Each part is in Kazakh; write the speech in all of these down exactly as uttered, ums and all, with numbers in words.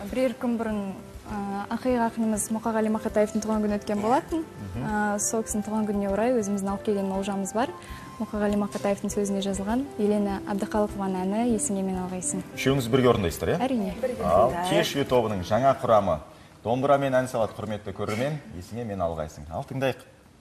Бірер күн бұрын ақиық ақынымыз Мұқағали Мақатаевтың туған күні өткен болатын. Сол кісінің туған күніне орай өзіміздің алып келген олжамыз бар. Мұқағали Мақатаевтың сөзіне жазылған Елена Әбдіқалықованың әні «Есіңе мен алғайсың». Үшеуіңіз бірге орындайсыздар, иә? Әрине. Ал Кеш үй тобының жаңа құрамы домбырамен ән салады, құрметті көрермен, «Есіңе мен алғайсың». Ал тыңдайық.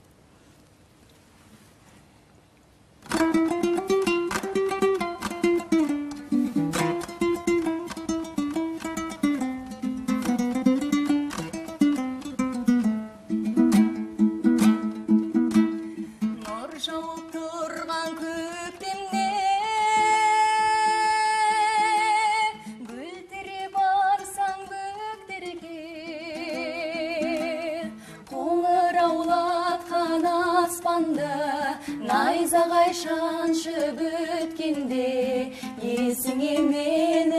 Найзағай шаншып өткенде, есіңе мені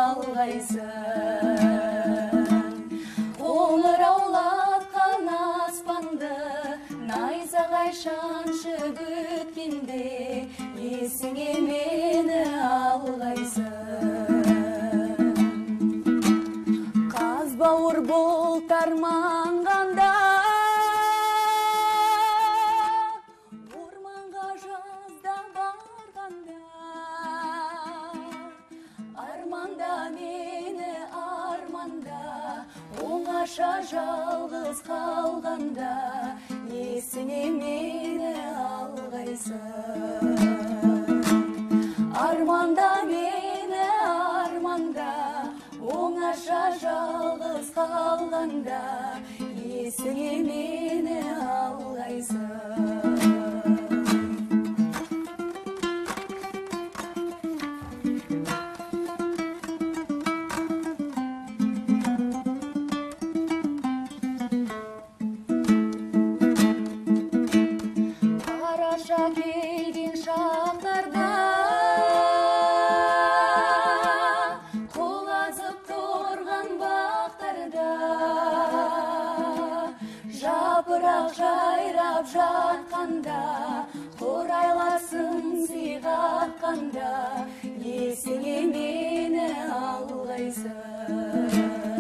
алғайсың. Қоңыраулатқан аспанды, найзағай шаншып өткенде, есіңе мені алғайсың. Қаз бауыр бұлттар маңғанда, оңаша жалғыз қалғанда, есіңе мені алғайсың. Арманда мені арманда, оңаша жалғыз қалғанда, есіңе мені алғайсың. Келген шақтарда, қолазып тұрған бақтарда, жапырақ жайрап жатқанда, қорайласын сыйғатқанда, есіңе мені алғайсың.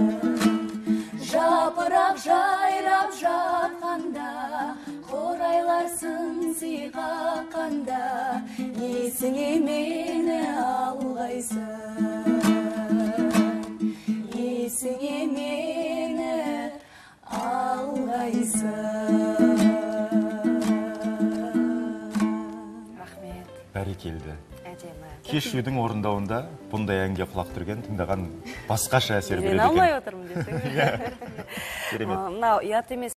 Жапырақ жайрап жатқанда, қорайларсын сыйғатқанда, есіңе мені алғайсың. Есіңе мені алғайсың. Рахмет. Бәрекелді. Кеш үйдің орындауында бұндай әнге құлақ түрген тыңдаған басқаша әсер береді екен. Алмай отырмын десең. Керемет. Мынау ұят емес.